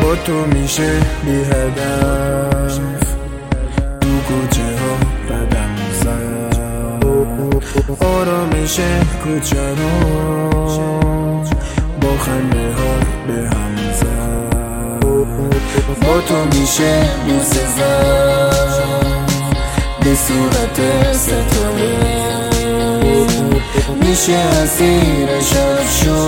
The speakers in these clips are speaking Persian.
با تو میشه بی هدف تو کوچه ها قدم زد، آرامش کوچه رو با خنده ها به هم زد. با تو میشه بوسه زد به صورت ستاره، میشه اسیر شب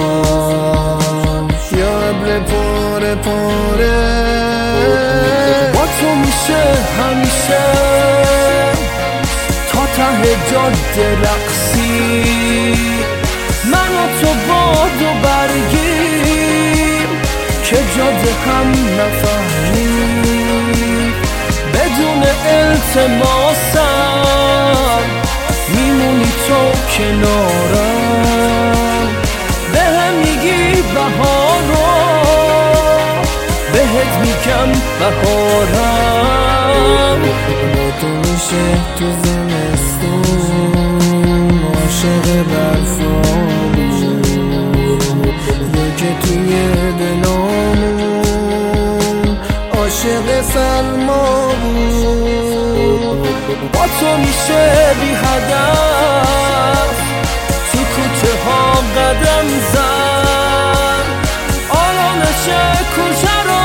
شد یا ابر پاره پاره. با تو میشه همیشه تا ته جاده رقصی، من و تو باد و برگیم که جاده هم نفهمیم. بدون التماسم میمونی تو کنارم، بهم میگی بهارو، بهت میگم بهارم. با تو میشه تو زمستون عاشق برفا بود، یکی توی دلامون عاشق سلما بود. با تو میشه بی هدف تو کوچه ها قدم زد، آرامش کوچه رو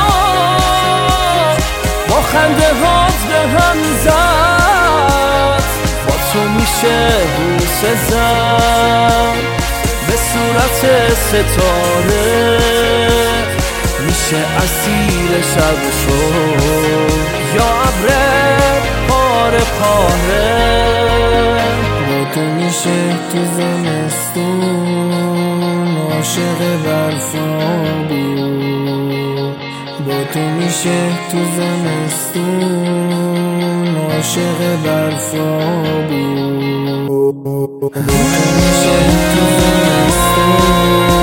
با خنده هات به هم زد. با تو میشه بوسه زد به صورت ستاره، میشه اسیر شب شد یا ابر پاره پاره. با تو میشه تو زمستون عاشق برفا بود، با تو میشه تو زمستون عاشق برفا بود، با تو میشه تو زمستون